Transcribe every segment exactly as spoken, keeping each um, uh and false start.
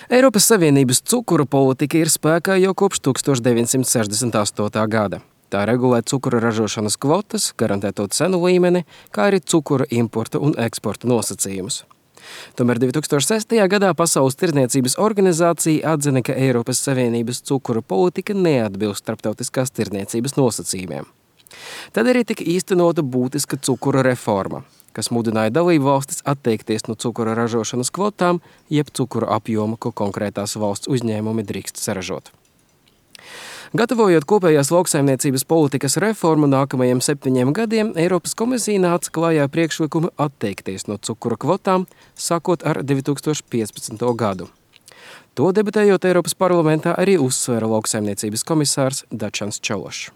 Eiropas Savienības cukura politika ir spēkā jau kopš tuksstoš deviņsimt sešdesmit astotā gada. Tā regulē cukura ražošanas kvotas, garantēto cenu līmeni, kā arī cukura importa un eksporta nosacījumus. Tomēr divi tūkstoši sestajā gadā Pasaules tirdzniecības organizācija atzina, ka Eiropas Savienības cukura politika neatbilst starptautiskās tirdzniecības nosacījumiem. Tad arī tika īstenota būtiska cukura reforma, kas mudināja dalību valstis atteikties no cukura ražošanas kvotām, jeb cukura apjoma, ko konkrētās valsts uzņēmumi drīkst saražot. Gatavojot kopējās lauksaimniecības politikas reformu nākamajiem septiņiem gadiem, Eiropas komisija nāca klājā priekšlikumu atteikties no cukura kvotām, sākot ar divi tūkstoši piecpadsmito gadu. To debatējot Eiropas parlamentā arī uzsvēra lauksaimniecības komisārs Dačans Čološs.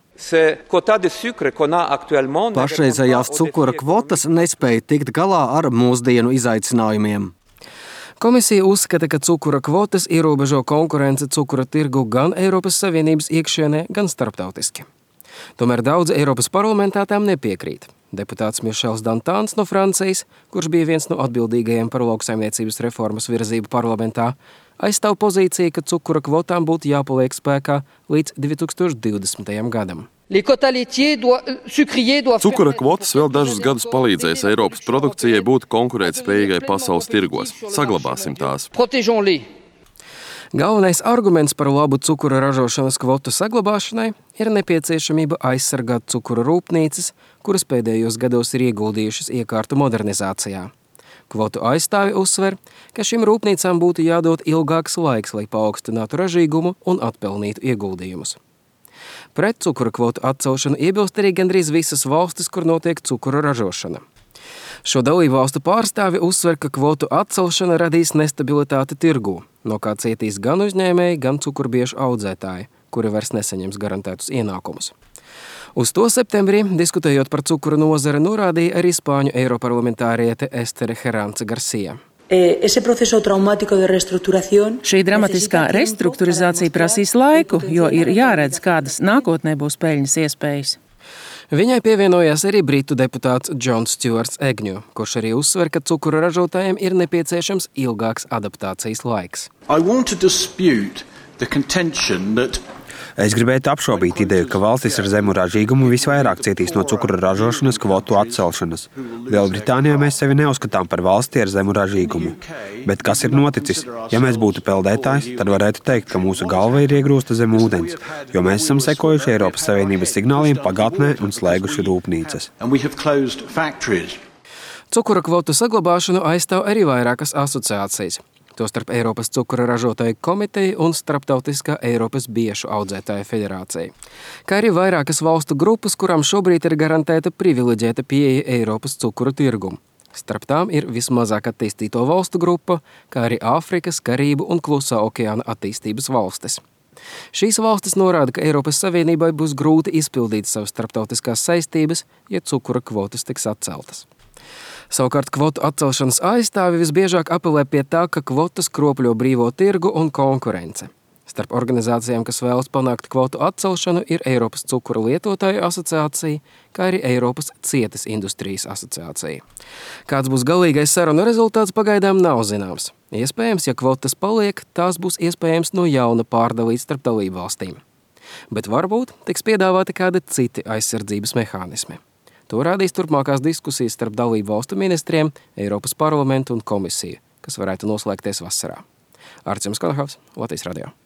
Pašreizējās cukura kvotas nespēja tikt galā ar mūsdienu izaicinājumiem. Komisija uzskata, ka cukura kvotas ierobežo konkurence cukura tirgu gan Eiropas Savienības iekšienē, gan starptautiski. Tomēr daudzi Eiropas parlamentā tām nepiekrīt. Deputāts Mišels Dantāns no Francijas, kurš bija viens no atbildīgajiem par lauksaimniecības reformas virzību parlamentā, aizstāv pozīciju, ka cukura kvotām būtu jāpaliek spēkā līdz divi tūkstoši divdesmitajam gadam. Cukura kvotas vēl dažus gadus palīdzēs Eiropas produkcijai būt konkurētspējīgai pasaules tirgos. Saglabāsim tās. Galvenais arguments par labu cukura ražošanas kvotu saglabāšanai ir nepieciešamība aizsargāt cukura rūpnīcas, kuras pēdējos gados ir ieguldījušas iekārtu modernizācijā. Kvotu aizstāvi uzsver, ka šīm rūpnīcām būtu jādod ilgāks laiks, lai paaugstinātu ražīgumu un atpelnītu ieguldījumus. Pret cukura kvotu atcelšanu iebilst arī gandrīz visas valstis, kur notiek cukura ražošana. Šo dalību valstu pārstāvi uzsver, ka kvotu atcelšana radīs nestabilitāti tirgū, no kā cietīs gan uzņēmēji, gan cukurbiešu audzētāji, kuri vairs nesaņems garantētus ienākumus. Uz to septembrī, diskutējot par cukura nozari, norādīja arī spāņu eiroparlamentāriete Estere Herance Garcia. Šī dramatiskā restruktūrizācija prasīs laiku, jo ir jāredz, kādas nākotnē būs peļņas iespējas. Viņai pievienojās arī britu deputāts Džons Stjuarts Egņu, kurš arī uzsver, ka cukura ražotājiem ir nepieciešams ilgāks adaptācijas laiks. Es gribētu apšaubīt ideju, ka valstis ar zemu ražīgumu visvairāk cietīs no cukura ražošanas kvotu atcelšanas. Lielbritānijā mēs sevi neuzskatām par valsti ar zemu ražīgumu. Bet kas ir noticis? Ja mēs būtu peldētājs, tad varētu teikt, ka mūsu galva ir iegrūsta zem ūdens, jo mēs esam sekojuši Eiropas Savienības signāliem pagātnē un slēguši rūpnīcas. Cukura kvotu saglabāšanu aizstāv arī vairākas asociācijas. Tostarp Eiropas cukura ražotāju komiteja un Starptautiskā Eiropas biešu audzētāju federācija, kā arī vairākas valstu grupas, kurām šobrīd ir garantēta privileģēta pieeja Eiropas cukura tirgumu. Starp tām ir vismazāk attīstīto valstu grupa, kā arī Āfrikas, Karību un Klusā okeāna attīstības valstis. Šīs valstis norāda, ka Eiropas Savienībai būs grūti izpildīt savas starptautiskās saistības, ja cukura kvotas tiks atceltas. Savukārt kvotu atcelšanas aizstāvi visbiežāk apelē pie tā, ka kvotas kropļo brīvo tirgu un konkurence. Starp organizācijām, kas vēlas panākt kvotu atcelšanu, ir Eiropas cukura lietotāju asociācija, kā arī Eiropas cietas industrijas asociācija. Kāds būs galīgais sarunu rezultāts, pagaidām nav zināms. Iespējams, ja kvotas paliek, tās būs iespējams no jauna pārdalīt starp dalību valstīm. Bet varbūt tiks piedāvāti kādi citi aizsardzības mehānismi. To rādīs turpmākās diskusijas starp dalību valstu ministriem, Eiropas parlamentu un komisiju, kas varētu noslēgties vasarā. Arts Jums Kalahavs, Latvijas radio.